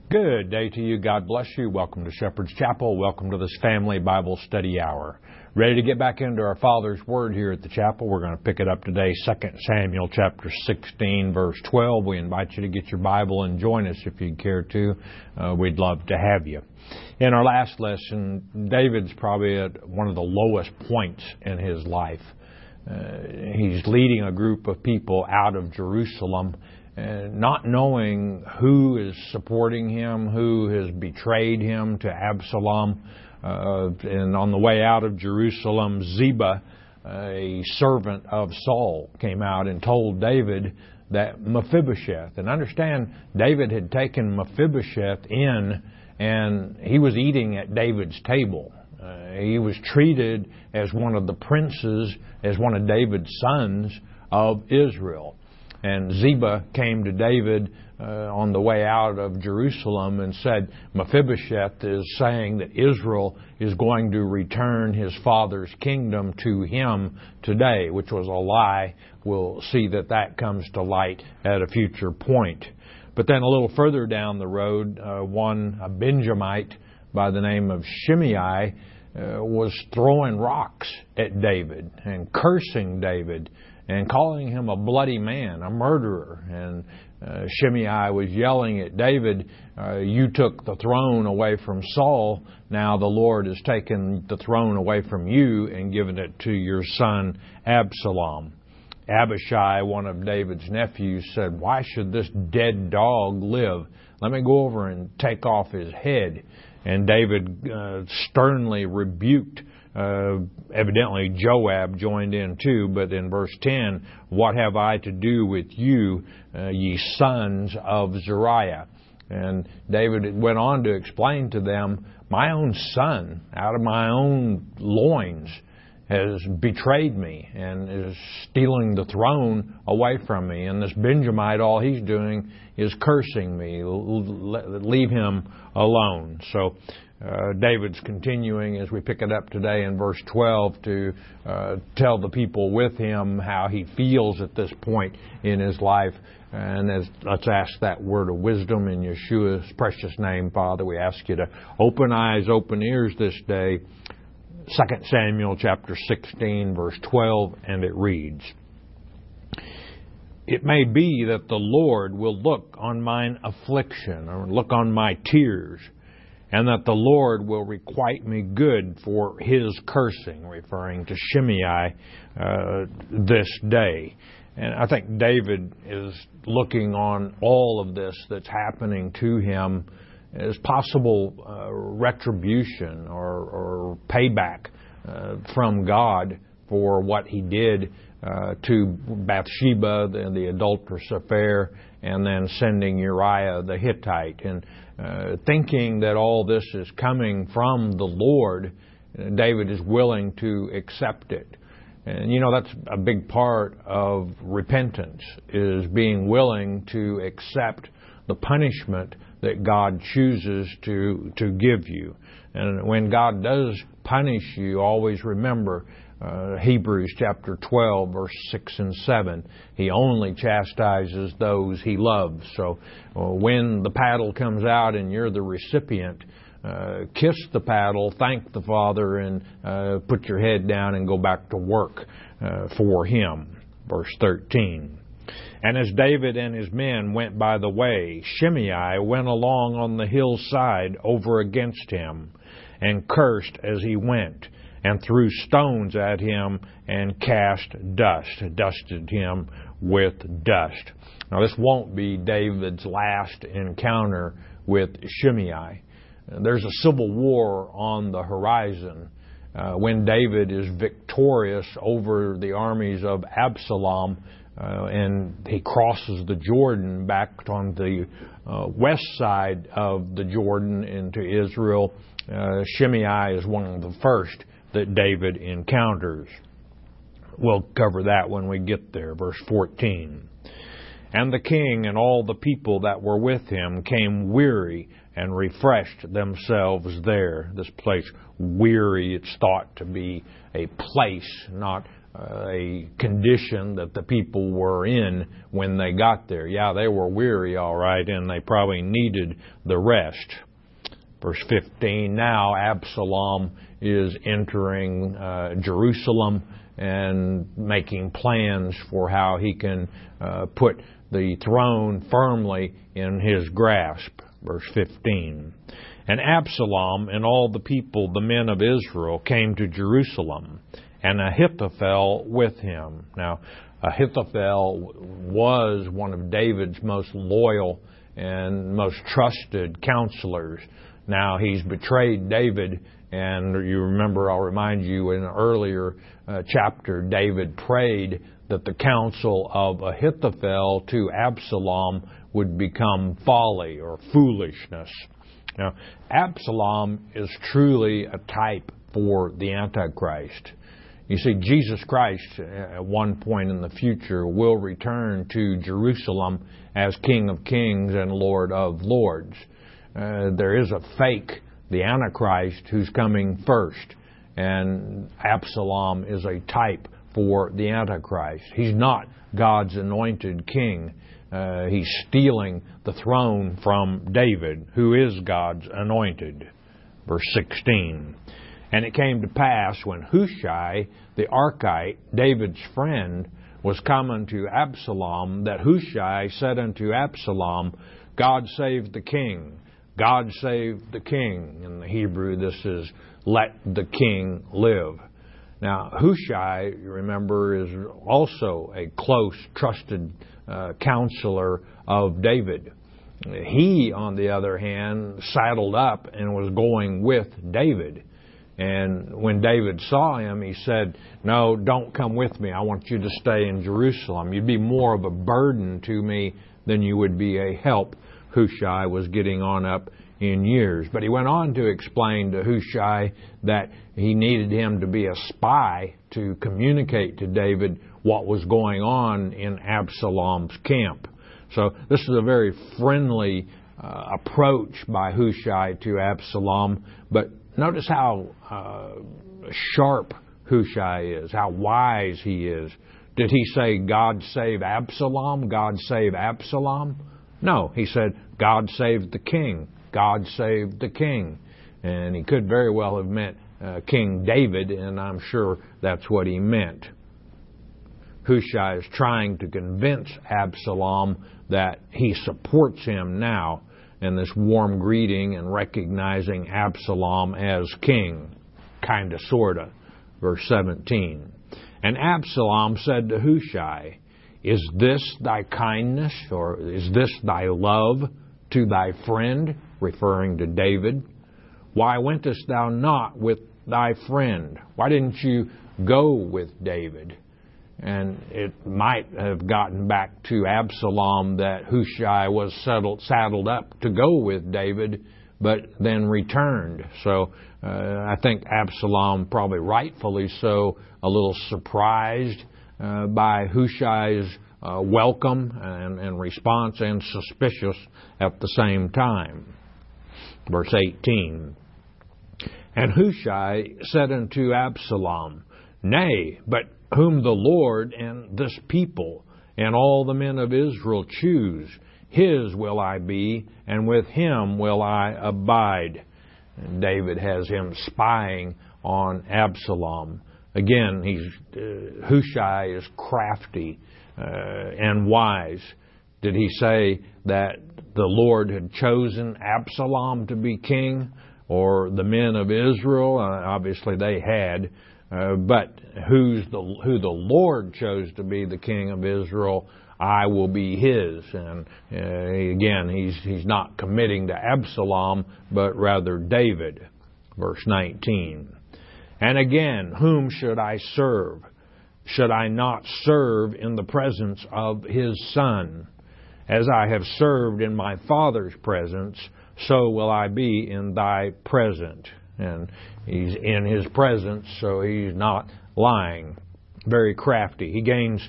Good day to you. God bless you. Welcome to Shepherd's Chapel. Welcome to this family Bible study hour. Ready to get back into our Father's Word here at the chapel. We're going to pick it up today, 2 Samuel chapter 16, verse 12. We invite you to get your Bible and join us if you'd care to. We'd love to have you. In our last lesson, David's probably at one of the lowest points in his life. He's leading a group of people out of Jerusalem, not knowing who is supporting him, who has betrayed him to Absalom. And on the way out of Jerusalem, Ziba, a servant of Saul, came out and told David that Mephibosheth, and understand David had taken Mephibosheth in, and he was eating at David's table. He was treated as one of the princes, as one of David's sons of Israel. And Ziba came to David on the way out of Jerusalem and said, Mephibosheth is saying that Israel is going to return his father's kingdom to him today, which was a lie. We'll see that comes to light at a future point. But then a little further down the road, a Benjamite by the name of Shimei was throwing rocks at David and cursing David and calling him a bloody man, a murderer. And Shimei was yelling at David, you took the throne away from Saul, now the Lord has taken the throne away from you and given it to your son Absalom. Abishai, one of David's nephews, said, why should this dead dog live? Let me go over and take off his head. And David sternly rebuked. Evidently Joab joined in too, but in verse 10, what have I to do with you, ye sons of Zeruiah? And David went on to explain to them, my own son, out of my own loins, has betrayed me and is stealing the throne away from me. And this Benjamite, all he's doing is cursing me. Leave him alone. So David's continuing as we pick it up today in verse 12 to tell the people with him how he feels at this point in his life. And let's ask that word of wisdom in Yeshua's precious name, Father. We ask you to open eyes, open ears this day. 2 Samuel chapter 16, verse 12, and it reads, it may be that the Lord will look on mine affliction, or look on my tears, and that the Lord will requite me good for his cursing, referring to Shimei this day. And I think David is looking on all of this that's happening to him as possible retribution or payback from God for what he did to Bathsheba, the adulterous affair, and then sending Uriah the Hittite. And thinking that all this is coming from the Lord, David is willing to accept it. And you know, that's a big part of repentance, is being willing to accept the punishment that God chooses to give you. And when God does punish you, always remember Hebrews chapter 12, verse 6 and 7. He only chastises those he loves. So when the paddle comes out and you're the recipient, kiss the paddle, thank the Father, and put your head down and go back to work for him. Verse 13. And as David and his men went by the way, Shimei went along on the hillside over against him, and cursed as he went, and threw stones at him, and cast dusted him with dust. Now this won't be David's last encounter with Shimei. There's a civil war on the horizon when David is victorious over the armies of Absalom, and he crosses the Jordan back on the west side of the Jordan into Israel. Shimei is one of the first that David encounters. We'll cover that when we get there. Verse 14. And the king and all the people that were with him came weary and refreshed themselves there. This place, weary, it's thought to be a place, not a condition that the people were in when they got there. Yeah, they were weary, all right, and they probably needed the rest. Verse 15, now Absalom is entering Jerusalem and making plans for how he can put the throne firmly in his grasp. Verse 15. And Absalom and all the people, the men of Israel, came to Jerusalem, and Ahithophel with him. Now, Ahithophel was one of David's most loyal and most trusted counselors. Now, he's betrayed David, and you remember, I'll remind you, in an earlier chapter, David prayed that the counsel of Ahithophel to Absalom would become folly or foolishness. Now, Absalom is truly a type for the Antichrist. You see, Jesus Christ, at one point in the future, will return to Jerusalem as King of Kings and Lord of Lords. There is a fake, the Antichrist, who's coming first, and Absalom is a type for the Antichrist. He's not God's anointed king. He's stealing the throne from David, who is God's anointed. Verse 16. And it came to pass when Hushai the Archite, David's friend, was come unto Absalom, that Hushai said unto Absalom, God save the king. God save the king. In the Hebrew, this is, let the king live. Now, Hushai, you remember, is also a close, trusted counselor of David. He, on the other hand, saddled up and was going with David. And when David saw him, he said, no, don't come with me. I want you to stay in Jerusalem. You'd be more of a burden to me than you would be a help. Hushai was getting on up in years. But he went on to explain to Hushai that he needed him to be a spy to communicate to David what was going on in Absalom's camp. So this is a very friendly approach by Hushai to Absalom. But notice how sharp Hushai is, how wise he is. Did he say, God save Absalom? God save Absalom? No, he said, God save the king. God save the king. And he could very well have meant King David, and I'm sure that's what he meant. Hushai is trying to convince Absalom that he supports him now in this warm greeting and recognizing Absalom as king. Kinda, sorta. Verse 17. And Absalom said to Hushai, is this thy kindness, or is this thy love to thy friend, referring to David? Why wentest thou not with thy friend? Why didn't you go with David? And it might have gotten back to Absalom that Hushai was saddled up to go with David, but then returned. So I think Absalom, probably rightfully so, a little surprised by Hushai's welcome and response, and suspicious at the same time. Verse 18. And Hushai said unto Absalom, Nay, but whom the Lord and this people and all the men of Israel choose, his will I be, and with him will I abide. And David has him spying on Absalom. Again, Hushai is crafty and wise. Did he say that the Lord had chosen Absalom to be king, or the men of Israel? Obviously they had. But who the Lord chose to be the king of Israel, I will be his. And again, he's not committing to Absalom, but rather David. Verse 19. And again, whom should I serve? Should I not serve in the presence of his son? As I have served in my father's presence, so will I be in thy presence. And he's in his presence, so he's not lying. Very crafty. He gains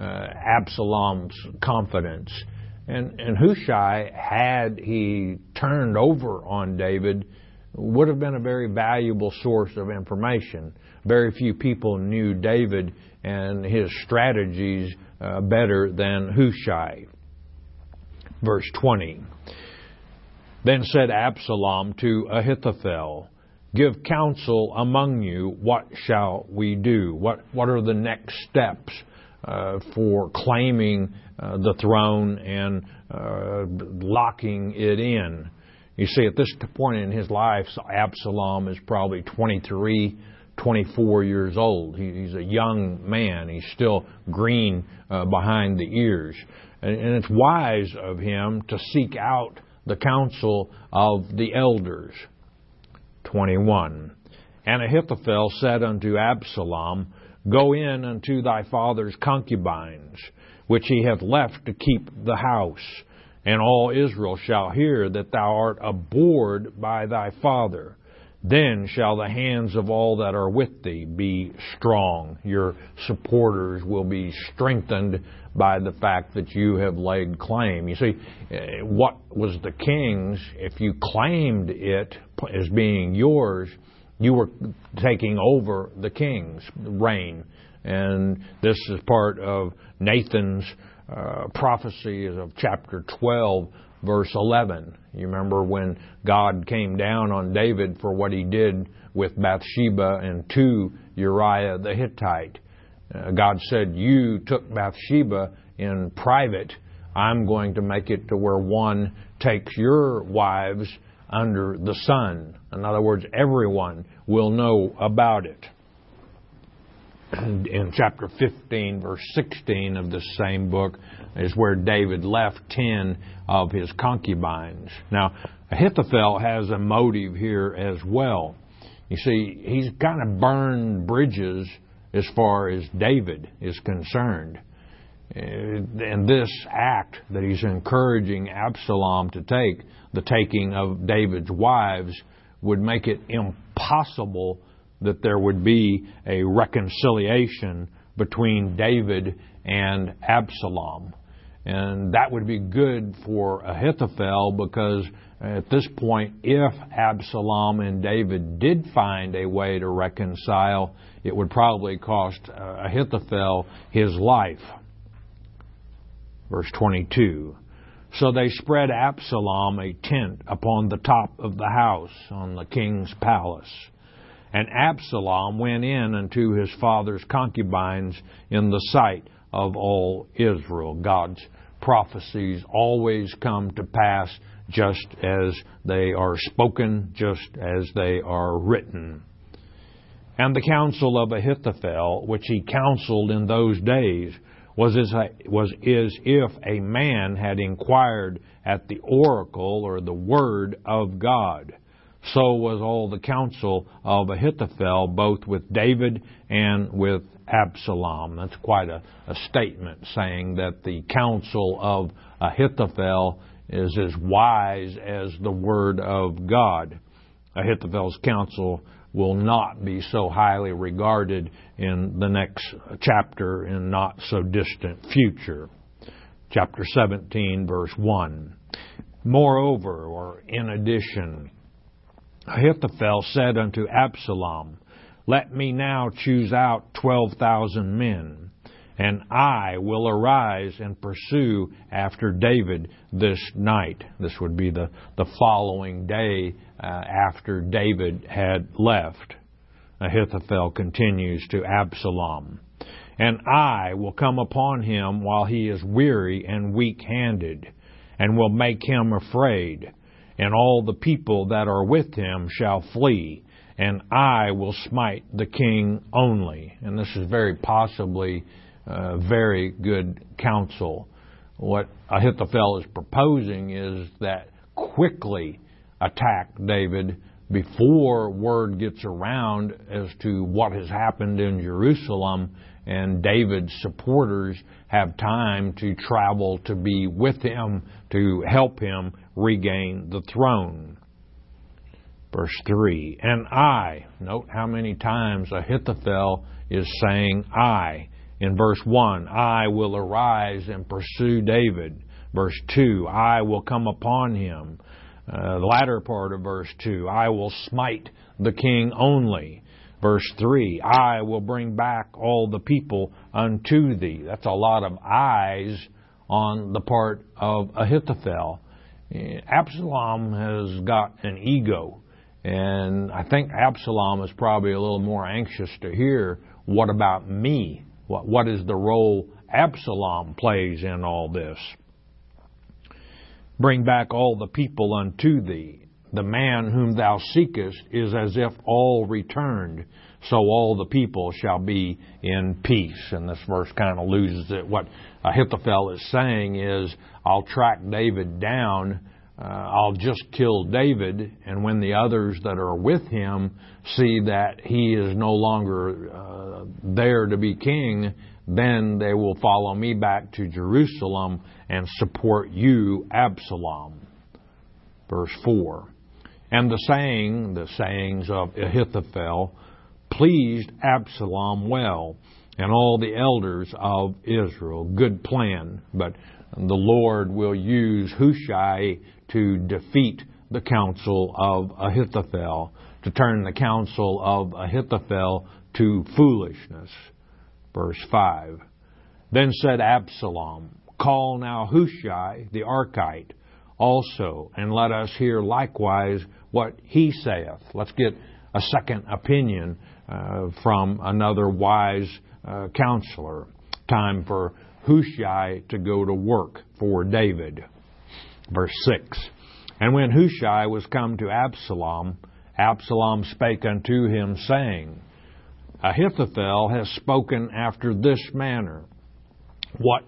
Absalom's confidence. And Hushai, had he turned over on David, would have been a very valuable source of information. Very few people knew David and his strategies better than Hushai. Verse 20. Then said Absalom to Ahithophel, "Give counsel among you, what shall we do?" What are the next steps for claiming the throne and locking it in? You see, at this point in his life, Absalom is probably 23, 24 years old. He's a young man. He's still green behind the ears. And it's wise of him to seek out the counsel of the elders. 21. And Ahithophel said unto Absalom, "Go in unto thy father's concubines, which he hath left to keep the house, and all Israel shall hear that thou art abhorred by thy father. Then shall the hands of all that are with thee be strong." Your supporters will be strengthened by the fact that you have laid claim. You see, what was the king's? If you claimed it as being yours, you were taking over the king's reign. And this is part of Nathan's prophecy of chapter 12, verse 11. You remember when God came down on David for what he did with Bathsheba and to Uriah the Hittite. God said, "You took Bathsheba in private. I'm going to make it to where one takes your wives under the sun." In other words, everyone will know about it. In chapter 15, verse 16 of this same book is where David left 10 of his concubines. Now, Ahithophel has a motive here as well. You see, he's kind of burned bridges as far as David is concerned. And this act that he's encouraging Absalom to take, the taking of David's wives, would make it impossible that there would be a reconciliation between David and Absalom. And that would be good for Ahithophel, because at this point, if Absalom and David did find a way to reconcile, it would probably cost Ahithophel his life. Verse 22. So they spread Absalom a tent upon the top of the house on the king's palace. And Absalom went in unto his father's concubines in the sight of all Israel. God's prophecies always come to pass just as they are spoken, just as they are written. And the counsel of Ahithophel, which he counseled in those days, was as if a man had inquired at the oracle or the word of God. So was all the counsel of Ahithophel, both with David and with Absalom. That's quite a statement, saying that the counsel of Ahithophel is as wise as the word of God. Ahithophel's counsel will not be so highly regarded in the next chapter in not so distant future. Chapter 17, verse 1. Moreover, or in addition, Ahithophel said unto Absalom, Let me now choose out 12,000 men, and I will arise and pursue after David this night. This would be the following day after David had left. Ahithophel continues to Absalom, And I will come upon him while he is weary and weak-handed, and will make him afraid. And all the people that are with him shall flee, and I will smite the king only. And this is very possibly very good counsel. What Ahithophel is proposing is that quickly attack David before word gets around as to what has happened in Jerusalem, and David's supporters have time to travel to be with him, to help him regain the throne. Verse 3, And I, note how many times Ahithophel is saying I. In verse 1, I will arise and pursue David. Verse 2, I will come upon him. The latter part of verse 2, I will smite the king only. Verse 3, I will bring back all the people unto thee. That's a lot of eyes on the part of Ahithophel. Absalom has got an ego, and I think Absalom is probably a little more anxious to hear, what about me? What is the role Absalom plays in all this? Bring back all the people unto thee. The man whom thou seekest is as if all returned, so all the people shall be in peace. And this verse kind of loses it. What Ahithophel is saying is, I'll track David down, I'll just kill David, and when the others that are with him see that he is no longer there to be king, then they will follow me back to Jerusalem and support you, Absalom. Verse 4. And the sayings of Ahithophel, pleased Absalom well, and all the elders of Israel. Good plan, but the Lord will use Hushai to defeat the counsel of Ahithophel, to turn the counsel of Ahithophel to foolishness. Verse 5. Then said Absalom, call now Hushai the Archite also, and let us hear likewise what he saith. Let's get a second opinion from another wise counselor. Time for Hushai to go to work for David. Verse 6. And when Hushai was come to Absalom, Absalom spake unto him, saying, Ahithophel has spoken after this manner. What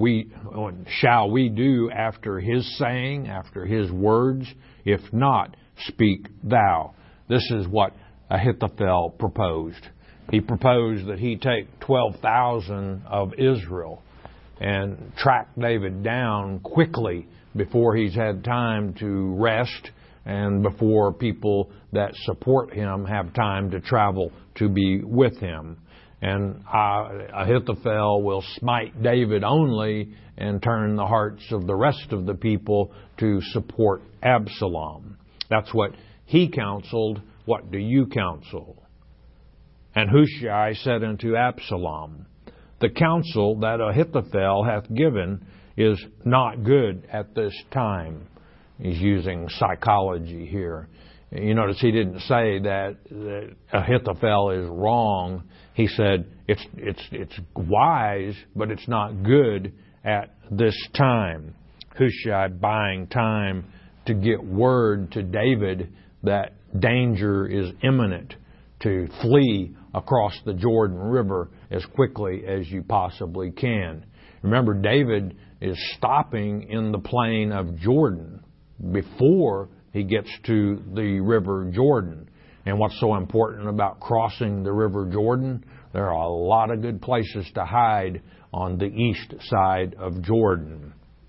shall we do after his saying, after his words? If not, speak thou. This is what Ahithophel proposed. He proposed that he take 12,000 of Israel and track David down quickly before he's had time to rest and before people that support him have time to travel to be with him. And Ahithophel will smite David only and turn the hearts of the rest of the people to support Absalom. That's what he counseled. What do you counsel? And Hushai said unto Absalom, the counsel that Ahithophel hath given is not good at this time. He's using psychology here. You notice he didn't say that Ahithophel is wrong. He said it's wise, but it's not good at this time. Hushai buying time to get word to David that danger is imminent, to flee across the Jordan River as quickly as you possibly can. Remember, David is stopping in the plain of Jordan before he gets to the river Jordan. And what's so important about crossing the river Jordan? There are a lot of good places to hide on the east side of Jordan.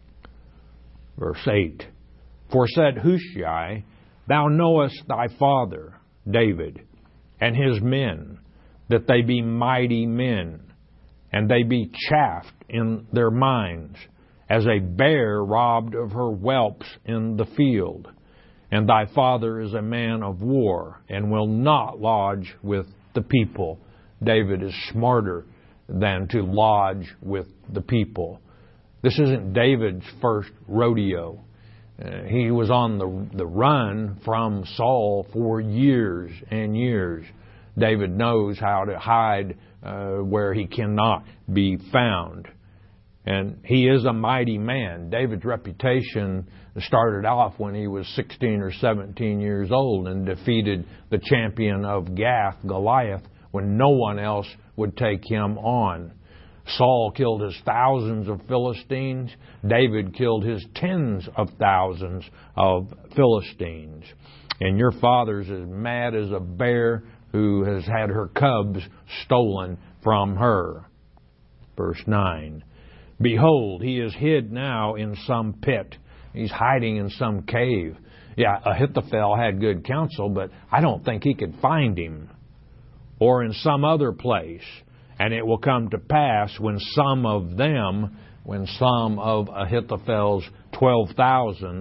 Verse 8. For said Hushai, thou knowest thy father, David, and his men, that they be mighty men, and they be chaffed in their minds, as a bear robbed of her whelps in the field. And thy father is a man of war, and will not lodge with the people. David is smarter than to lodge with the people. This isn't David's first rodeo. He was on the run from Saul for years and years. David knows how to hide where he cannot be found. And he is a mighty man. David's reputation started off when he was 16 or 17 years old and defeated the champion of Gath, Goliath, when no one else would take him on. Saul killed his thousands of Philistines. David killed his tens of thousands of Philistines. And your father's as mad as a bear who has had her cubs stolen from her. Verse 9. Behold, he is hid now in some pit. He's hiding in some cave. Yeah, Ahithophel had good counsel, but I don't think he could find him. Or in some other place. And it will come to pass when some of Ahithophel's 12,000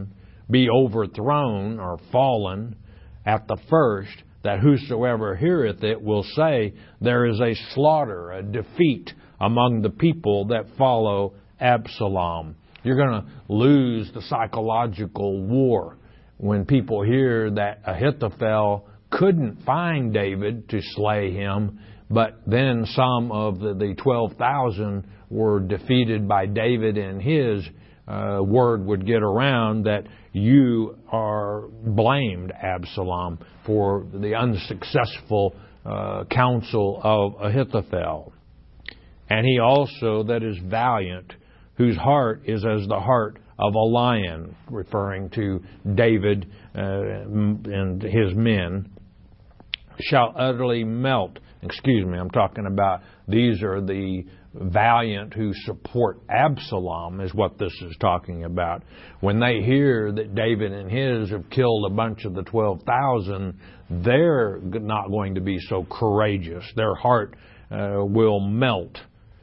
be overthrown or fallen at the first, that whosoever heareth it will say, there is a slaughter, a defeat among the people that follow Absalom. You're going to lose the psychological war when people hear that Ahithophel couldn't find David to slay him, but then some of the 12,000 were defeated by David, and his word would get around that you are blamed, Absalom, for the unsuccessful counsel of Ahithophel. And he also that is valiant, whose heart is as the heart of a lion, referring to David and his men, shall utterly melt. Excuse me, I'm talking about these are the valiant who support Absalom, is what this is talking about. When they hear that David and his have killed a bunch of the 12,000, they're not going to be so courageous. Their heart will melt.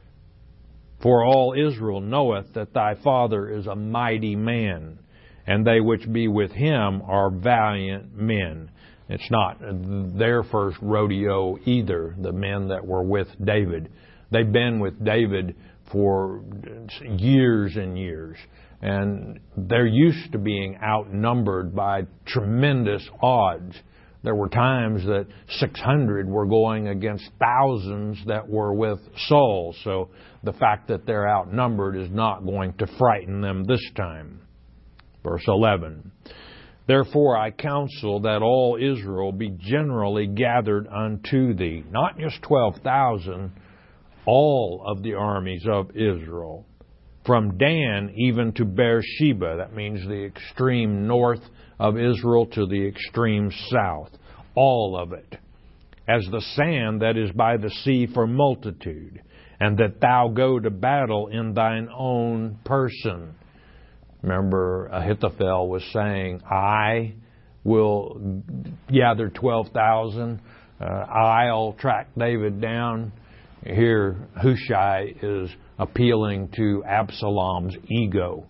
For all Israel knoweth that thy father is a mighty man, and they which be with him are valiant men. It's not their first rodeo either, the men that were with David. They've been with David for years and years, and they're used to being outnumbered by tremendous odds. There were times that 600 were going against thousands that were with Saul, so the fact that they're outnumbered is not going to frighten them this time. Verse 11. Therefore I counsel that all Israel be generally gathered unto thee. Not just 12,000, all of the armies of Israel. From Dan even to Beersheba, that means the extreme north of Israel to the extreme south. All of it. As the sand that is by the sea for multitude. And that thou go to battle in thine own person. Remember, Ahithophel was saying, I will gather 12,000. I'll track David down. Here, Hushai is appealing to Absalom's ego.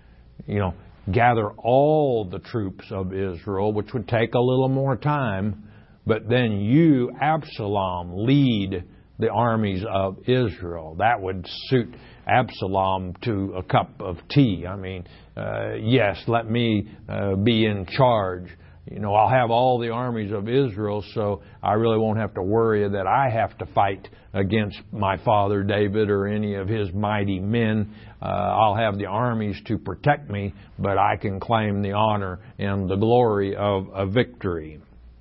Gather all the troops of Israel, which would take a little more time, but then you, Absalom, lead the armies of Israel. That would suit Absalom to a cup of tea. Yes, let me be in charge. I'll have all the armies of Israel, so I really won't have to worry that I have to fight against my father David or any of his mighty men. I'll have the armies to protect me, but I can claim the honor and the glory of a victory.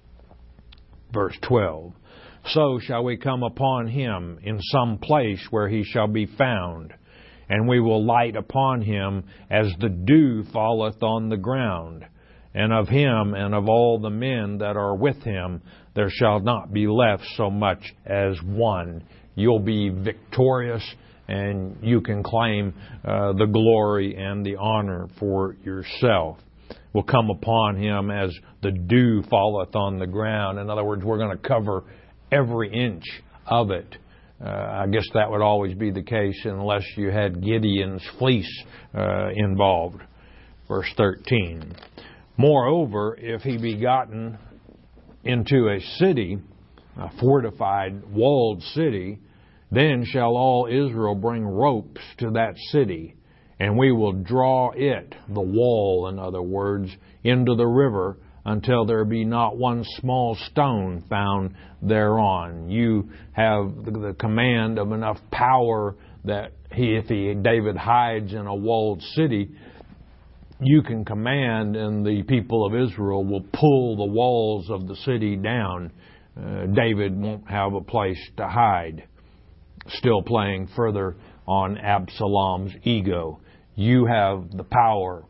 Verse 12. So shall we come upon him in some place where he shall be found, and we will light upon him as the dew falleth on the ground. And of him and of all the men that are with him there shall not be left so much as one. You'll be victorious, and you can claim the glory and the honor for yourself. Will come upon him as the dew falleth on the ground. In other words, we're going to cover every inch of it. I guess that would always be the case unless you had Gideon's fleece involved. Verse 13. Moreover, if he be gotten into a city, a fortified, walled city, then shall all Israel bring ropes to that city, and we will draw it, the wall, in other words, into the river, until there be not one small stone found thereon. You have the command of enough power that David hides in a walled city, you can command, and the people of Israel will pull the walls of the city down. David won't have a place to hide. Still playing further on Absalom's ego. You have the power.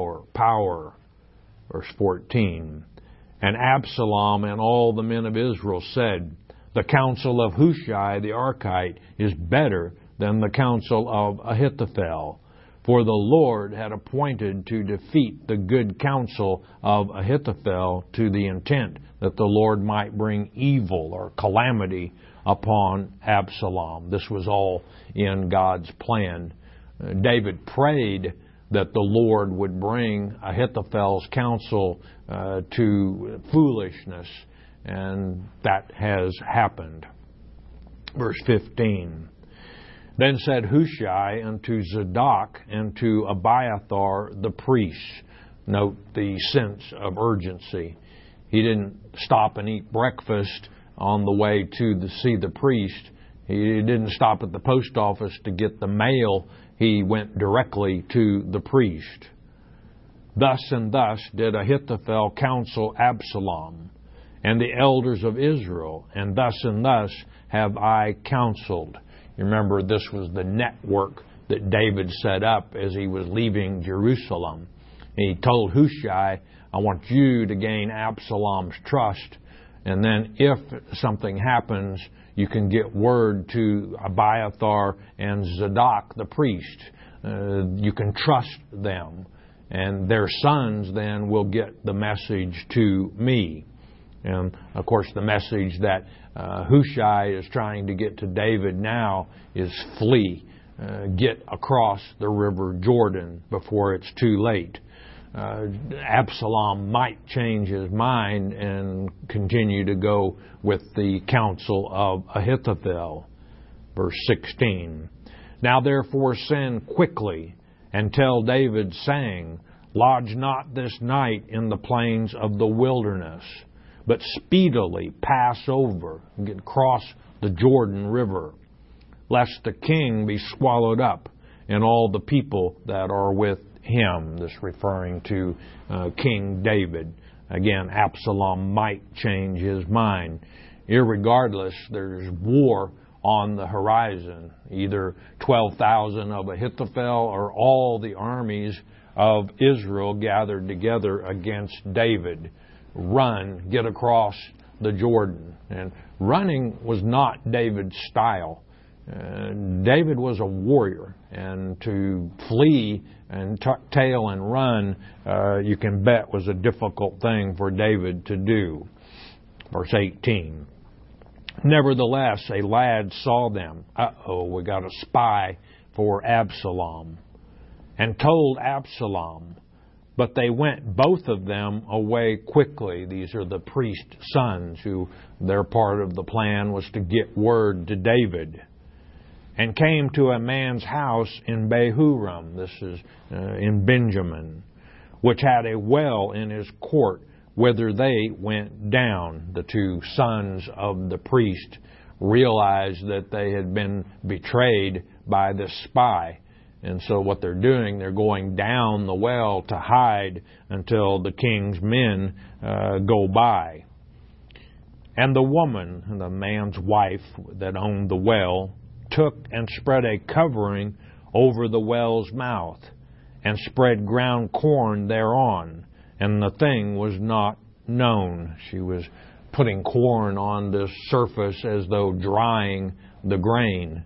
Verse 14. And Absalom and all the men of Israel said, the counsel of Hushai the Archite is better than the counsel of Ahithophel. For the Lord had appointed to defeat the good counsel of Ahithophel, to the intent that the Lord might bring evil or calamity upon Absalom. This was all in God's plan. David prayed that the Lord would bring Ahithophel's counsel to foolishness, and that has happened. Verse 15. Then said Hushai unto Zadok and to Abiathar the priest. Note the sense of urgency. He didn't stop and eat breakfast on the way to see the priest. He didn't stop at the post office to get the mail. He went directly to the priest. Thus and thus did Ahithophel counsel Absalom and the elders of Israel, and thus have I counseled. You remember, this was the network that David set up as he was leaving Jerusalem. He told Hushai, I want you to gain Absalom's trust, and then if something happens, you can get word to Abiathar and Zadok the priest. You can trust them, and their sons then will get the message to me. And, of course, the message that Hushai is trying to get to David now is flee. Get across the river Jordan before it's too late. Absalom might change his mind and continue to go with the counsel of Ahithophel. Verse 16. Now therefore send quickly and tell David, saying, Lodge not this night in the plains of the wilderness, but speedily pass over and cross the Jordan River, lest the king be swallowed up and all the people that are with him. This referring to King David. Again, Absalom might change his mind. Irregardless, there's war on the horizon. Either 12,000 of Ahithophel or all the armies of Israel gathered together against David. Run, get across the Jordan. And running was not David's style. David was a warrior, and to flee and tuck tail and run, you can bet was a difficult thing for David to do. Verse 18. Nevertheless, a lad saw them. We got a spy for Absalom. And told Absalom. But they went, both of them, away quickly. These are the priest's sons who, their part of the plan was to get word to David. And came to a man's house in Bahurim, this is in Benjamin, which had a well in his court, whither they went down. The two sons of the priest realized that they had been betrayed by this spy. And so what they're doing, they're going down the well to hide until the king's men go by. And the woman, the man's wife that owned the well, took and spread a covering over the well's mouth, and spread ground corn thereon, and the thing was not known. She was putting corn on the surface as though drying the grain.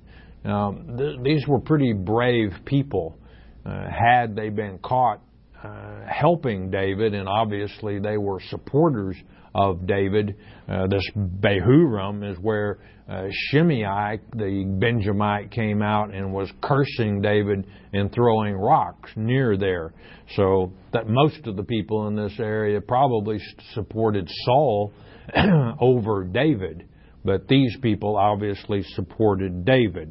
These were pretty brave people. Had they been caught helping David, and obviously they were supporters of David. This Bahurim is where Shimei, the Benjamite, came out and was cursing David and throwing rocks near there. So that most of the people in this area probably supported Saul over David. But these people obviously supported David.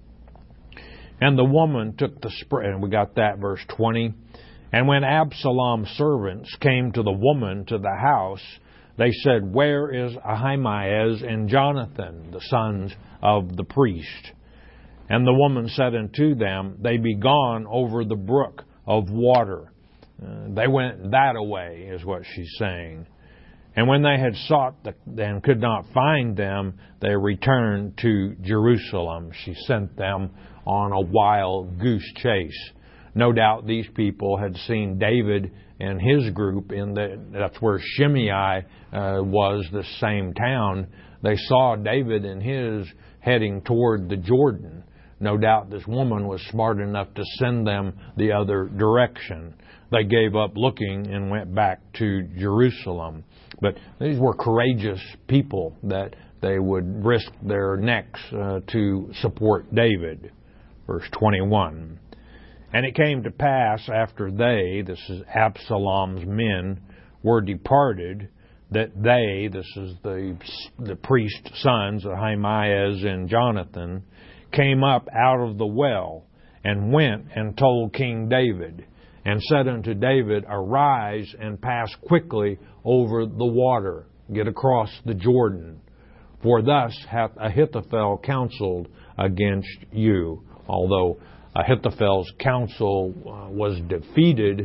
And the woman took the spread, and we got that, verse 20. And when Absalom's servants came to the woman to the house, they said, Where is Ahimaaz and Jonathan, the sons of the priest? And the woman said unto them, They be gone over the brook of water. They went that away, is what she's saying. And when they had sought and could not find them, they returned to Jerusalem. She sent them on a wild goose chase. No doubt these people had seen David and his group that's where Shimei was, the same town. They saw David and his heading toward the Jordan. No doubt this woman was smart enough to send them the other direction. They gave up looking and went back to Jerusalem. But these were courageous people that they would risk their necks to support David. Verse 21. And it came to pass after they, this is Absalom's men, were departed, that they, this is the priest's sons, Ahimaaz and Jonathan, came up out of the well, and went and told King David, and said unto David, Arise and pass quickly over the water, get across the Jordan. For thus hath Ahithophel counseled against you. Although Ahithophel's counsel was defeated,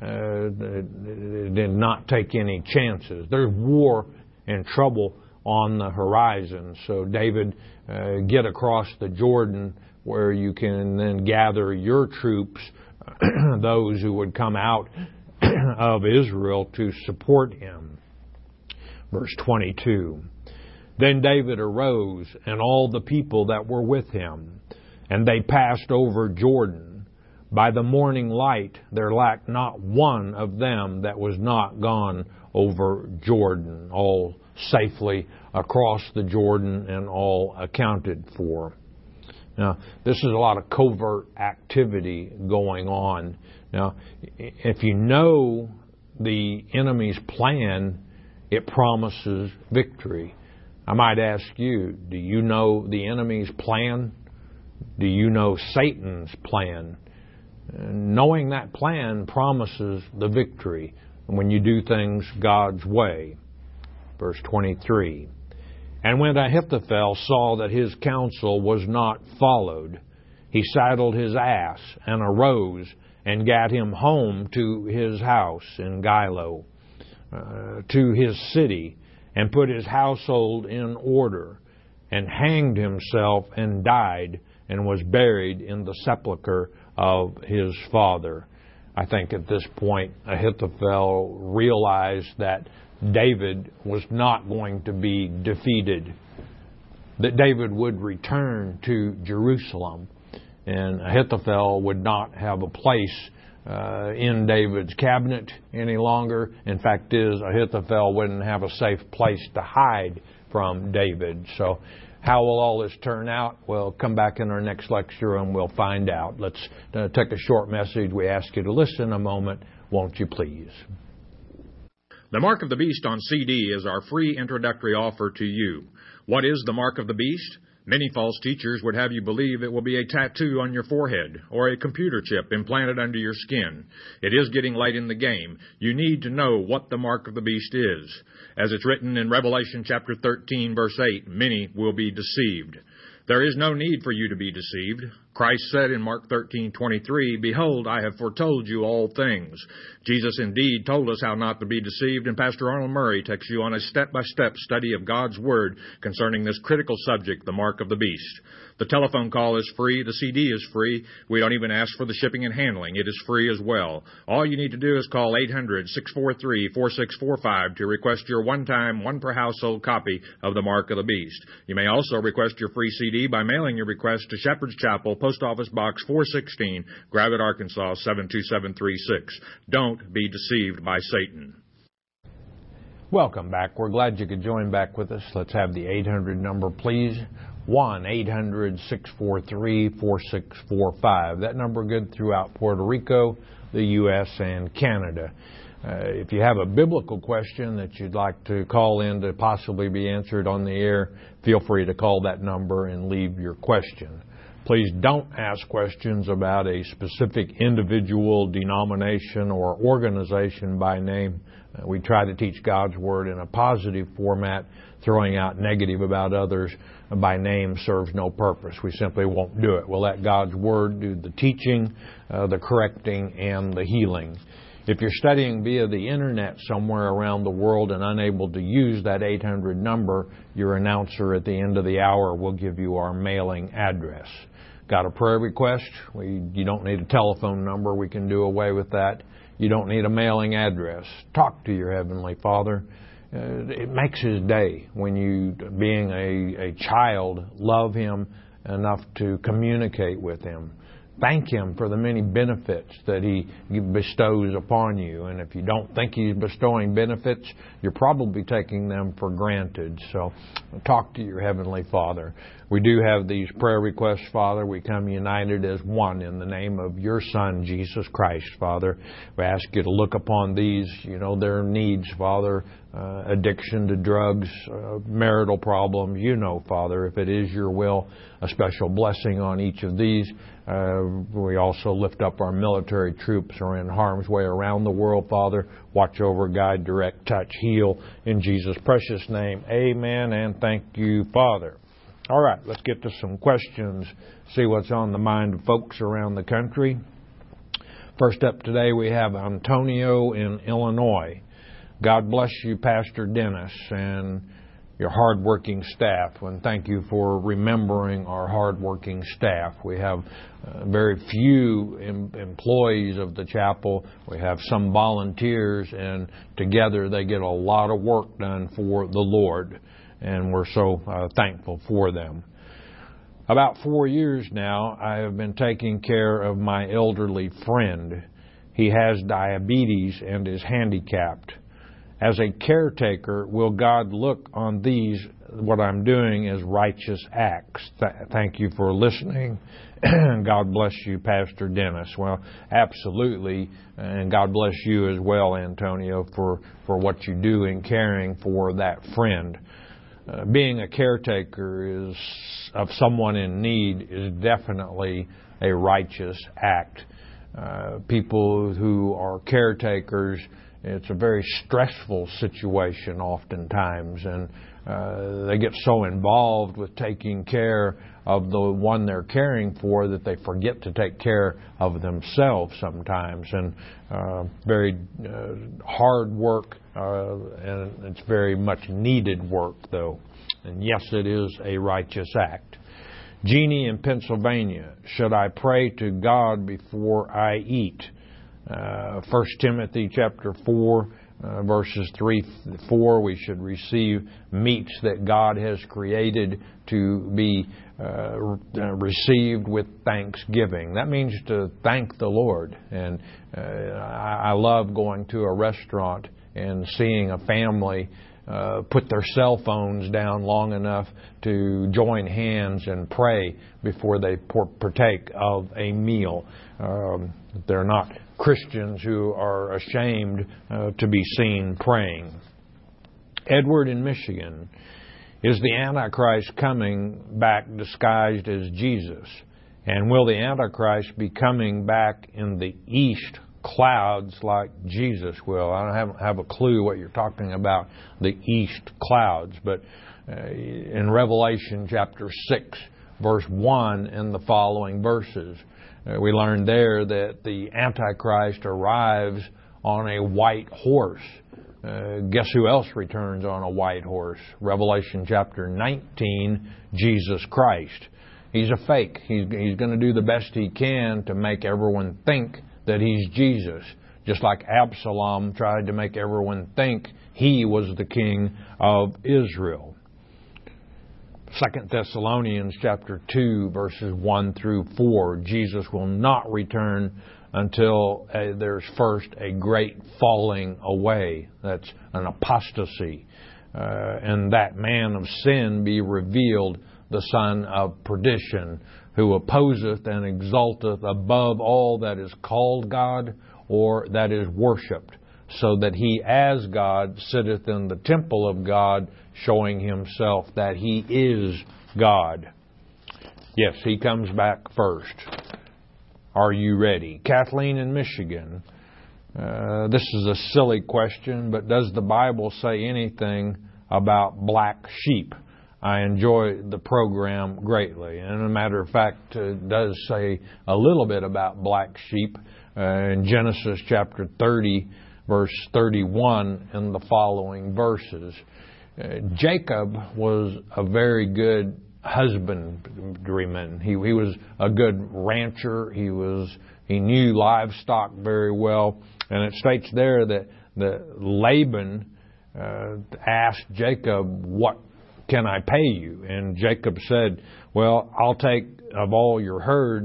did not take any chances. There's war and trouble on the horizon. So David, get across the Jordan where you can then gather your troops, those who would come out of Israel to support him. Verse 22. Then David arose, and all the people that were with him, and they passed over Jordan. By the morning light there lacked not one of them that was not gone over Jordan, all safely across the Jordan and all accounted for. Now, this is a lot of covert activity going on. Now, if you know the enemy's plan, it promises victory. I might ask you, do you know the enemy's plan? Do you know Satan's plan? Knowing that plan promises the victory when you do things God's way. Verse 23. And when Ahithophel saw that his counsel was not followed, he saddled his ass and arose and gat him home to his house in Gilo, to his city, and put his household in order, and hanged himself and died, and was buried in the sepulchre of his father. I think at this point Ahithophel realized that David was not going to be defeated, that David would return to Jerusalem, and Ahithophel would not have a place in David's cabinet any longer. In fact, Ahithophel wouldn't have a safe place to hide from David. So how will all this turn out? Well, come back in our next lecture and we'll find out. Let's take a short message. We ask you to listen a moment, won't you please? The Mark of the Beast on CD is our free introductory offer to you. What is the Mark of the Beast? Many false teachers would have you believe it will be a tattoo on your forehead or a computer chip implanted under your skin. It is getting late in the game. You need to know what the Mark of the Beast is. As it's written in Revelation chapter 13, verse 8, many will be deceived. There is no need for you to be deceived. Christ said in Mark 13:23, Behold, I have foretold you all things. Jesus indeed told us how not to be deceived, and Pastor Arnold Murray takes you on a step-by-step study of God's Word concerning this critical subject, the Mark of the Beast. The telephone call is free. The CD is free. We don't even ask for the shipping and handling. It is free as well. All you need to do is call 800-643-4645 to request your one-time, one-per-household copy of the Mark of the Beast. You may also request your free CD by mailing your request to Shepherd's Chapel, Post Office Box 416, Gravette, Arkansas 72736. Don't be deceived by Satan. Welcome back. We're glad you could join back with us. Let's have the 800 number, please. 1-800-643-4645. That number good throughout Puerto Rico, the U.S., and Canada. If you have a biblical question that you'd like to call in to possibly be answered on the air, feel free to call that number and leave your question. Please don't ask questions about a specific individual, denomination, or organization by name. We try to teach God's Word in a positive format. Throwing out negative about others by name serves no purpose. We simply won't do it. We'll let God's Word do the teaching, the correcting, and the healing. If you're studying via the Internet somewhere around the world and unable to use that 800 number, your announcer at the end of the hour will give you our mailing address. Got a prayer request? You don't need a telephone number. We can do away with that. You don't need a mailing address. Talk to your Heavenly Father. It makes His day when you, being a child, love Him enough to communicate with Him. Thank Him for the many benefits that He bestows upon you. And if you don't think He's bestowing benefits, you're probably taking them for granted. So talk to your Heavenly Father. We do have these prayer requests, Father. We come united as one in the name of your Son, Jesus Christ, Father. We ask you to look upon these, their needs, Father, addiction to drugs, marital problems. Father, if it is your will, a special blessing on each of these. We also lift up our military troops who are in harm's way around the world, Father. Watch over, guide, direct, touch, heal. In Jesus' precious name, amen, and thank you, Father. All right, let's get to some questions, see what's on the mind of folks around the country. First up today, we have Antonio in Illinois. God bless you, Pastor Dennis, and your hardworking staff. And thank you for remembering our hardworking staff. We have very few employees of the chapel. We have some volunteers, and together they get a lot of work done for the Lord. And we're so thankful for them. About 4 years now, I have been taking care of my elderly friend. He has diabetes and is handicapped. As a caretaker, will God look on these, what I'm doing, as righteous acts? Thank you for listening. God bless you, Pastor Dennis. Well, absolutely. And God bless you as well, Antonio, for what you do in caring for that friend. Being a caretaker of someone in need is definitely a righteous act. People who are caretakers, it's a very stressful situation oftentimes, and they get so involved with taking care of the one they're caring for that they forget to take care of themselves sometimes. And very hard work, and it's very much needed work, though. And yes, it is a righteous act. Jeannie in Pennsylvania, should I pray to God before I eat? 1 Timothy chapter 4, verses 3-4, we should receive meats that God has created to be received with thanksgiving. That means to thank the Lord. And I love going to a restaurant and seeing a family put their cell phones down long enough to join hands and pray before they partake of a meal. They're not Christians who are ashamed to be seen praying. Edward in Michigan, is the Antichrist coming back disguised as Jesus? And will the Antichrist be coming back in the east clouds like Jesus will? I don't have a clue what you're talking about, the east clouds. But in Revelation chapter 6, verse 1 and the following verses, we learn there that the Antichrist arrives on a white horse. Guess who else returns on a white horse? Revelation chapter 19, Jesus Christ. He's a fake. He's going to do the best he can to make everyone think that he's Jesus, just like Absalom tried to make everyone think he was the king of Israel. 2 Thessalonians chapter 2, verses 1-4, Jesus will not return until there's first a great falling away. That's an apostasy. And that man of sin be revealed, the son of perdition, who opposeth and exalteth above all that is called God or that is worshipped, so that he as God sitteth in the temple of God, showing himself that he is God. Yes, he comes back first. Are you ready? Kathleen in Michigan. This is a silly question, but does the Bible say anything about black sheep? I enjoy the program greatly. And as a matter of fact, it does say a little bit about black sheep in Genesis chapter 30, verse 31 and the following verses. Jacob was a very good husbandryman. He was a good rancher. He knew livestock very well. And it states there that Laban asked Jacob, "What can I pay you?" And Jacob said, "Well, I'll take of all your herds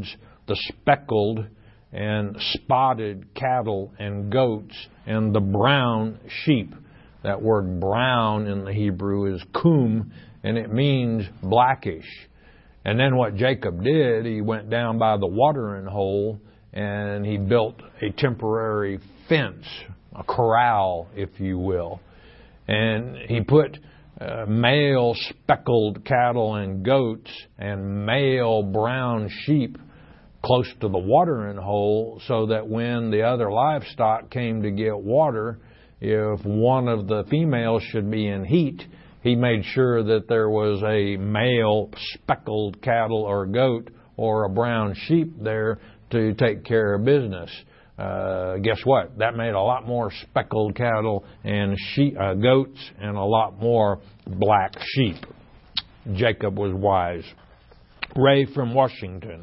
the speckled and spotted cattle and goats and the brown sheep. That word brown in the Hebrew is kum, and it means blackish. And then what Jacob did, he went down by the watering hole and he built a temporary fence, a corral, if you will. And he put male speckled cattle and goats and male brown sheep close to the watering hole so that when the other livestock came to get water, if one of the females should be in heat, he made sure that there was a male speckled cattle or goat or a brown sheep there to take care of business. Guess what? That made a lot more speckled cattle and goats and a lot more black sheep. Jacob was wise. Ray from Washington.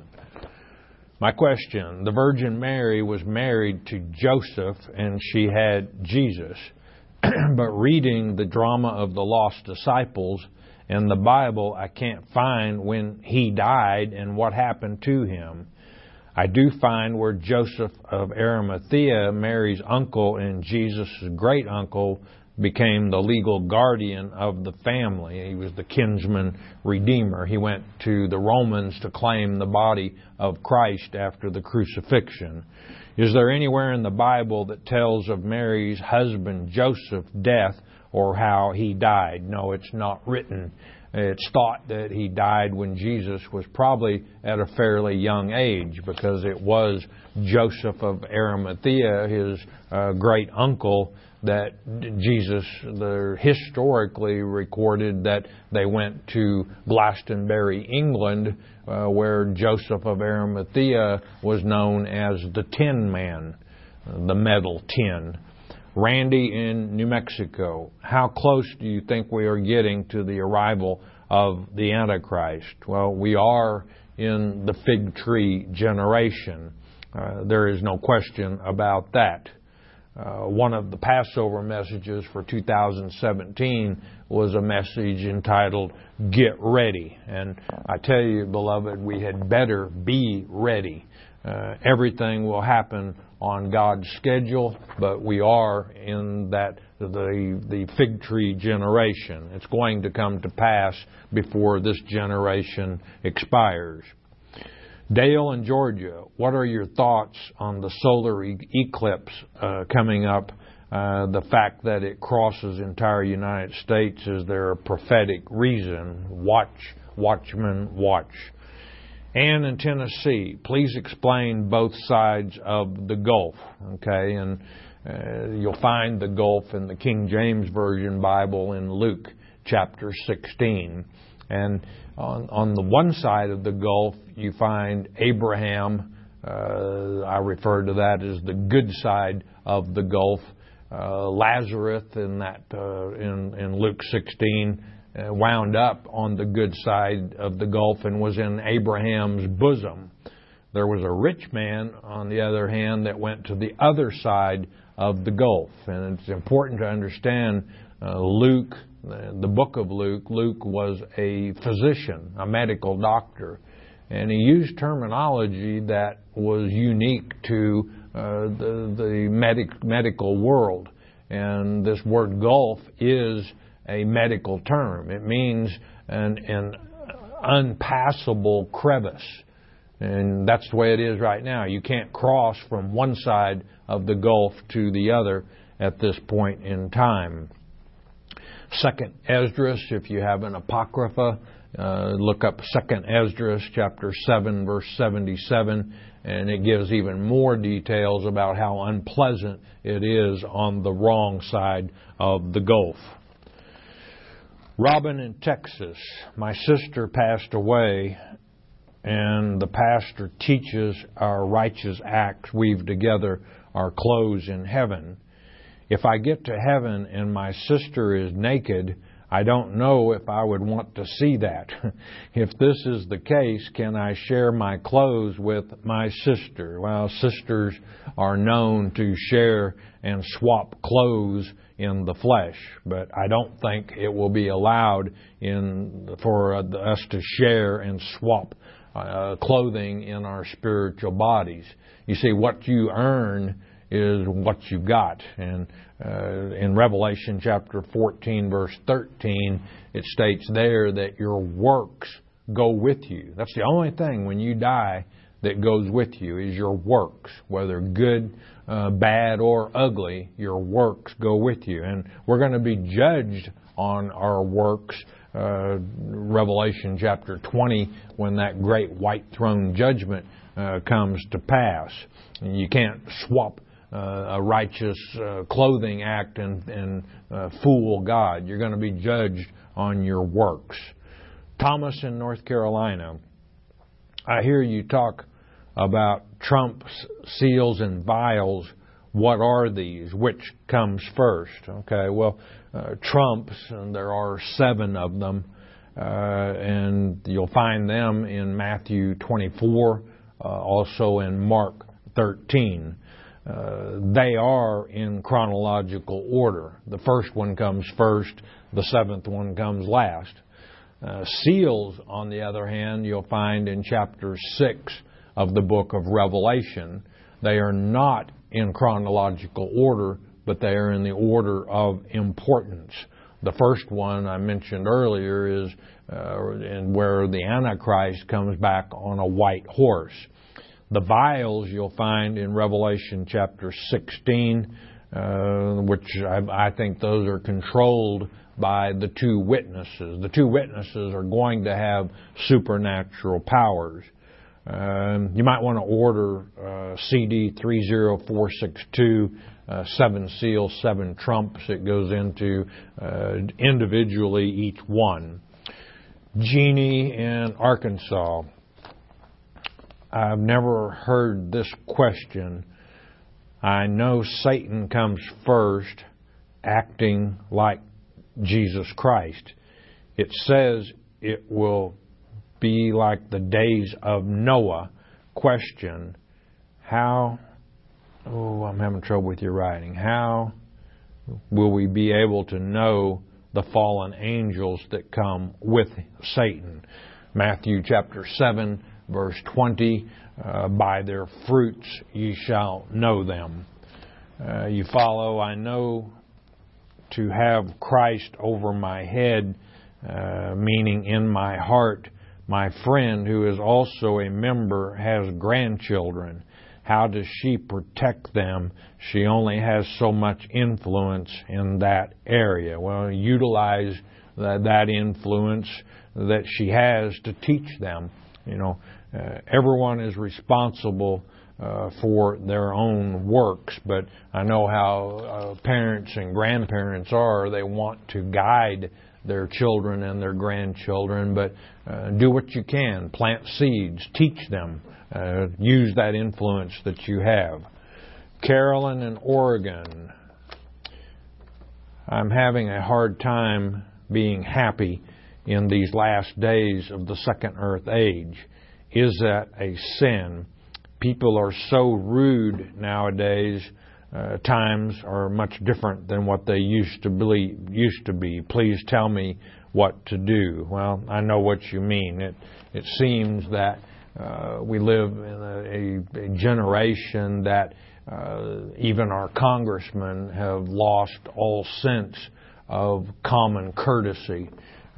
My question, the Virgin Mary was married to Joseph and she had Jesus. But reading the drama of the lost disciples in the Bible, I can't find when he died and what happened to him. I do find where Joseph of Arimathea, Mary's uncle and Jesus' great uncle, became the legal guardian of the family. He was the kinsman redeemer. He went to the Romans to claim the body of Christ after the crucifixion. Is there anywhere in the Bible that tells of Mary's husband Joseph's death or how he died? No, it's not written. It's thought that he died when Jesus was probably at a fairly young age, because it was Joseph of Arimathea, his great uncle, that Jesus historically recorded that they went to Glastonbury, England, where Joseph of Arimathea was known as the Tin Man, the metal tin. Randy in New Mexico, how close do you think we are getting to the arrival of the Antichrist? Well, we are in the fig tree generation. There is no question about that. One of the Passover messages for 2017 was a message entitled, Get Ready. And I tell you, beloved, we had better be ready. Everything will happen on God's schedule, but we are in that the fig tree generation. It's going to come to pass before this generation expires. Dale in Georgia, what are your thoughts on the solar eclipse coming up? The fact that it crosses entire United States, is there a prophetic reason? Watchmen, watch. Ann in Tennessee, please explain both sides of the Gulf. Okay, and you'll find the Gulf in the King James Version Bible in Luke chapter 16. And on the one side of the Gulf, you find Abraham. I refer to that as the good side of the Gulf. Lazarus in Luke 16 wound up on the good side of the Gulf and was in Abraham's bosom. There was a rich man, on the other hand, that went to the other side of the Gulf. And it's important to understand Luke, the book of Luke. Luke was a physician, a medical doctor, and he used terminology that was unique to the medical world. And this word Gulf is a medical term. It means an unpassable crevice. And that's the way it is right now. You can't cross from one side of the Gulf to the other at this point in time. Second Esdras, if you have an Apocrypha, look up Second Esdras chapter 7 verse 77, and it gives even more details about how unpleasant it is on the wrong side of the Gulf. Robin in Texas, my sister passed away, and the pastor teaches our righteous acts weave together our clothes in heaven. If I get to heaven and my sister is naked, I don't know if I would want to see that. If this is the case, can I share my clothes with my sister? Well, sisters are known to share and swap clothes in the flesh, but I don't think it will be allowed for us to share and swap clothing in our spiritual bodies. You see, what you earn is what you got. And in Revelation chapter 14, verse 13, it states there that your works go with you. That's the only thing when you die that goes with you is your works, whether good, bad, or ugly. Your works go with you. And we're going to be judged on our works. Revelation chapter 20, when that great white throne judgment comes to pass. And you can't swap a righteous clothing act and fool God. You're going to be judged on your works. Thomas in North Carolina, I hear you talk about trumps, seals, and vials. What are these? Which comes first? Okay, well, trumps, and there are 7 of them, and you'll find them in Matthew 24, also in Mark 13. They are in chronological order. The first one comes first, the 7th one comes last. Seals, on the other hand, you'll find in chapter 6 of the book of Revelation. They are not in chronological order, but they are in the order of importance. The first one I mentioned earlier is where the Antichrist comes back on a white horse. The vials you'll find in Revelation chapter 16, which I think those are controlled by the 2 witnesses. The 2 witnesses are going to have supernatural powers. You might want to order CD 30462, 7 seals, 7 trumps. It goes into individually each one. Jeannie in Arkansas. I've never heard this question. I know Satan comes first, acting like Jesus Christ. It says it will be like the days of Noah. Question, how, I'm having trouble with your writing. How will we be able to know the fallen angels that come with Satan? Matthew chapter 7, verse 20, by their fruits ye shall know them. You follow, I know to have Christ over my head, meaning in my heart. My friend, who is also a member, has grandchildren. How does she protect them? She only has so much influence in that area. Well, utilize that influence that she has to teach them. You know, everyone is responsible for their own works, but I know how parents and grandparents are. They want to guide their children and their grandchildren, but do what you can. Plant seeds. Teach them. Use that influence that you have. Carolyn in Oregon. I'm having a hard time being happy in these last days of the second earth age. Is that a sin? People are so rude nowadays. Times are much different than what they used to be. Please tell me what to do. Well, I know what you mean. It seems that we live in a generation that even our congressmen have lost all sense of common courtesy.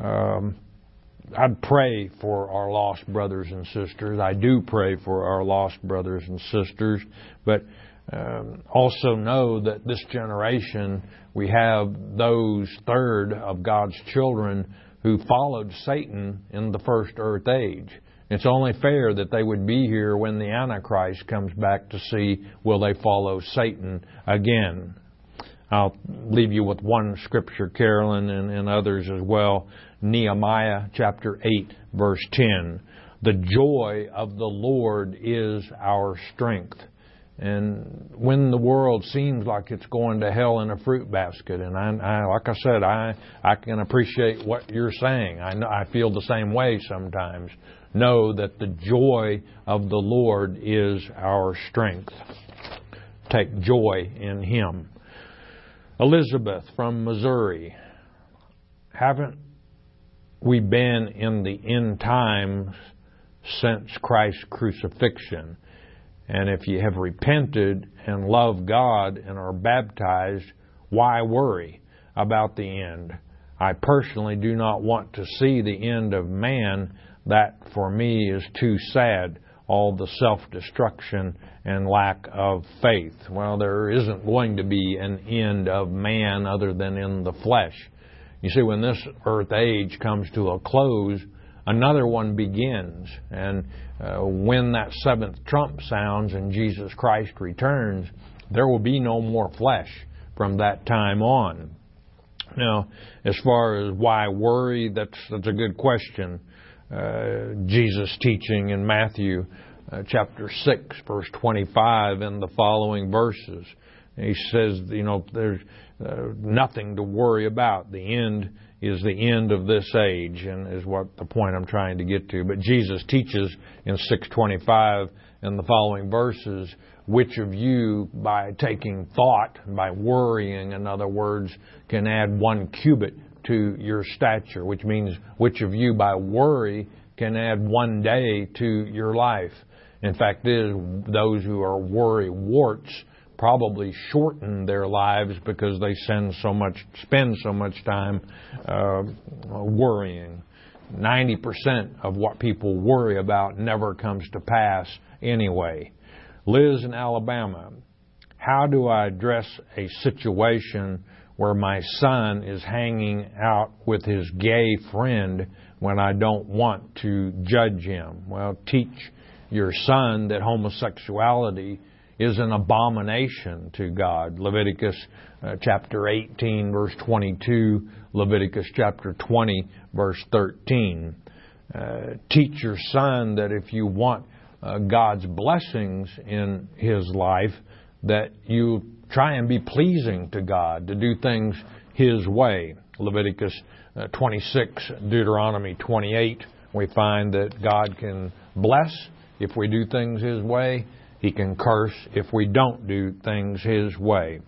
I'd pray for our lost brothers and sisters. I do pray for our lost brothers and sisters, but also know that this generation, we have those third of God's children who followed Satan in the first earth age. It's only fair that they would be here when the Antichrist comes back to see will they follow Satan again. I'll leave you with one scripture, Carolyn, and others as well. Nehemiah chapter 8, verse 10. The joy of the Lord is our strength. And when the world seems like it's going to hell in a fruit basket, and I like I said, I can appreciate what you're saying. I feel the same way sometimes. Know that the joy of the Lord is our strength. Take joy in Him. Elizabeth from Missouri. Haven't we been in the end times since Christ's crucifixion. And if you have repented and love God and are baptized, why worry about the end? I personally do not want to see the end of man. That, for me, is too sad, all the self-destruction and lack of faith. Well, there isn't going to be an end of man other than in the flesh. You see, when this earth age comes to a close, another one begins. And when that seventh trump sounds and Jesus Christ returns, there will be no more flesh from that time on. Now, as far as why worry, that's a good question. Jesus' teaching in Matthew chapter 6, verse 25 and the following verses. He says, there's nothing to worry about. The end is the end of this age, and is what the point I'm trying to get to. But Jesus teaches in 6:25 and the following verses, which of you, by taking thought, by worrying, in other words, can add 1 cubit to your stature, which means which of you, by worry, can add 1 day to your life. In fact, those who are worry-warts probably shorten their lives because they spend so much time worrying. 90% of what people worry about never comes to pass anyway. Liz in Alabama, how do I address a situation where my son is hanging out with his gay friend when I don't want to judge him? Well, teach your son that homosexuality is an abomination to God. Leviticus chapter 18, verse 22, Leviticus chapter 20, verse 13. Teach your son that if you want God's blessings in his life, that you try and be pleasing to God, to do things his way. Leviticus 26, Deuteronomy 28, we find that God can bless if we do things his way. He can curse if we don't do things his way.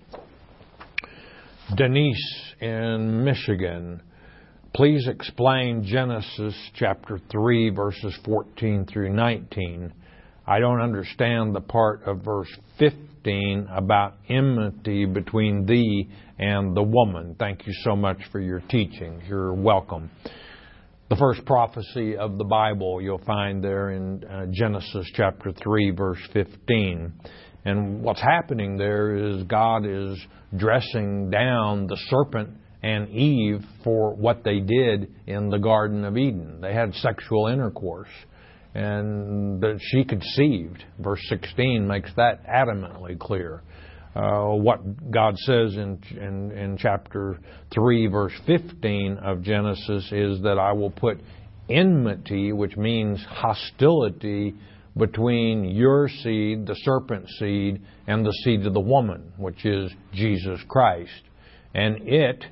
Denise in Michigan, please explain Genesis chapter 3, verses 14 through 19. I don't understand the part of verse 15 about enmity between thee and the woman. Thank you so much for your teaching. You're welcome. The first prophecy of the Bible you'll find there in Genesis chapter 3, verse 15. And what's happening there is God is dressing down the serpent and Eve for what they did in the Garden of Eden. They had sexual intercourse, and that she conceived. Verse 16 makes that adamantly clear. What God says in chapter 3, verse 15 of Genesis is that I will put enmity, which means hostility, between your seed, the serpent seed, and the seed of the woman, which is Jesus Christ. And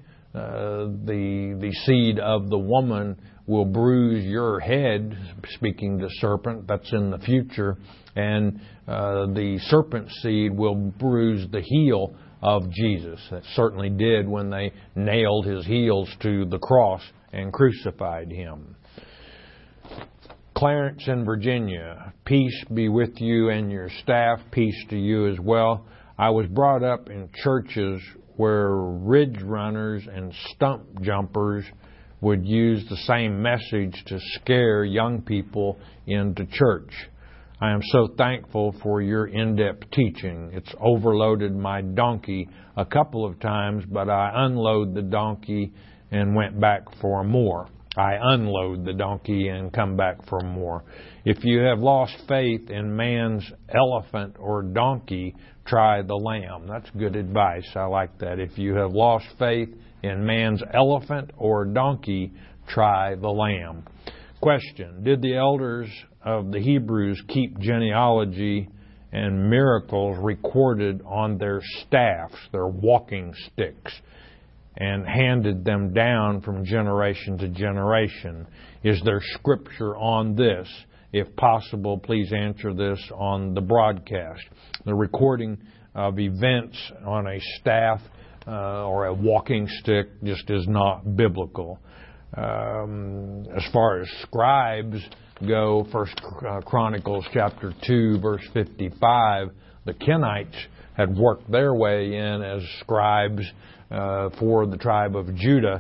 the seed of the woman, will bruise your head, speaking to serpent, that's in the future, and the serpent seed will bruise the heel of Jesus. That certainly did when they nailed his heels to the cross and crucified him. Clarence in Virginia, peace be with you and your staff, peace to you as well. I was brought up in churches where ridge runners and stump jumpers would use the same message to scare young people into church. I am so thankful for your in-depth teaching. It's overloaded my donkey a couple of times, but I unload the donkey and went back for more. I unload the donkey and come back for more. If you have lost faith in man's elephant or donkey, try the lamb. That's good advice. I like that. If you have lost faith in man's elephant or donkey, try the lamb. Question: did the elders of the Hebrews keep genealogy and miracles recorded on their staffs, their walking sticks, and handed them down from generation to generation? Is there scripture on this? If possible, please answer this on the broadcast. The recording of events on a staff or a walking stick just is not biblical. As far as scribes go, 1 Chronicles chapter 2, verse 55, the Kenites had worked their way in as scribes for the tribe of Judah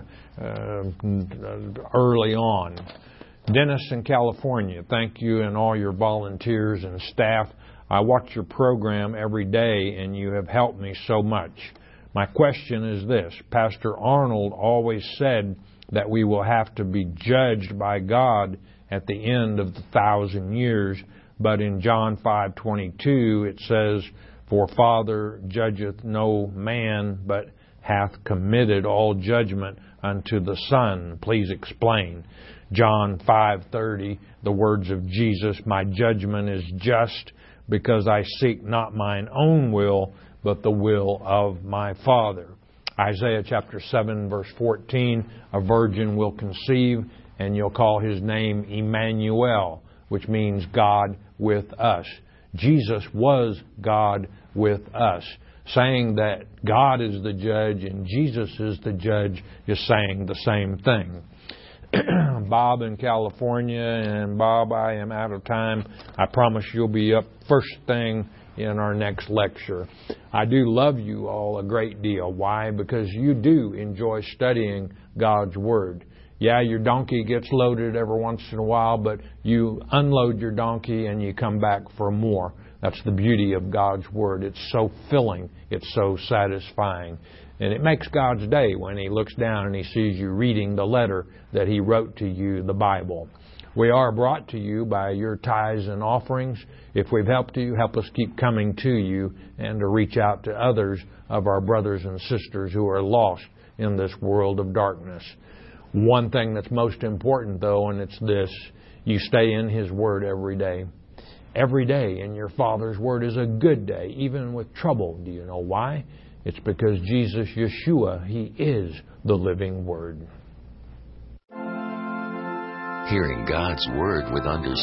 early on. Dennis in California, thank you and all your volunteers and staff. I watch your program every day and you have helped me so much. My question is this. Pastor Arnold always said that we will have to be judged by God at the end of the 1,000 years, but in John 5:22 it says, "For Father judgeth no man, but hath committed all judgment unto the Son." Please explain. John 5:30, the words of Jesus, "My judgment is just, because I seek not mine own will, but the will of my Father." Isaiah chapter 7, verse 14, "A virgin will conceive, and you'll call his name Emmanuel," which means God with us. Jesus was God with us. Saying that God is the judge and Jesus is the judge is saying the same thing. Bob in California, and Bob, I am out of time. I promise you'll be up first thing in our next lecture. I do love you all a great deal. Why? Because you do enjoy studying God's Word. Yeah, your donkey gets loaded every once in a while, but you unload your donkey and you come back for more. That's the beauty of God's Word. It's so filling. It's so satisfying. And it makes God's day when He looks down and He sees you reading the letter that He wrote to you, the Bible. We are brought to you by your tithes and offerings. If we've helped you, help us keep coming to you and to reach out to others of our brothers and sisters who are lost in this world of darkness. One thing that's most important, though, and it's this: you stay in His Word every day. Every day in your Father's Word is a good day, even with trouble. Do you know why? It's because Jesus, Yeshua, He is the living Word. Hearing God's Word with understanding.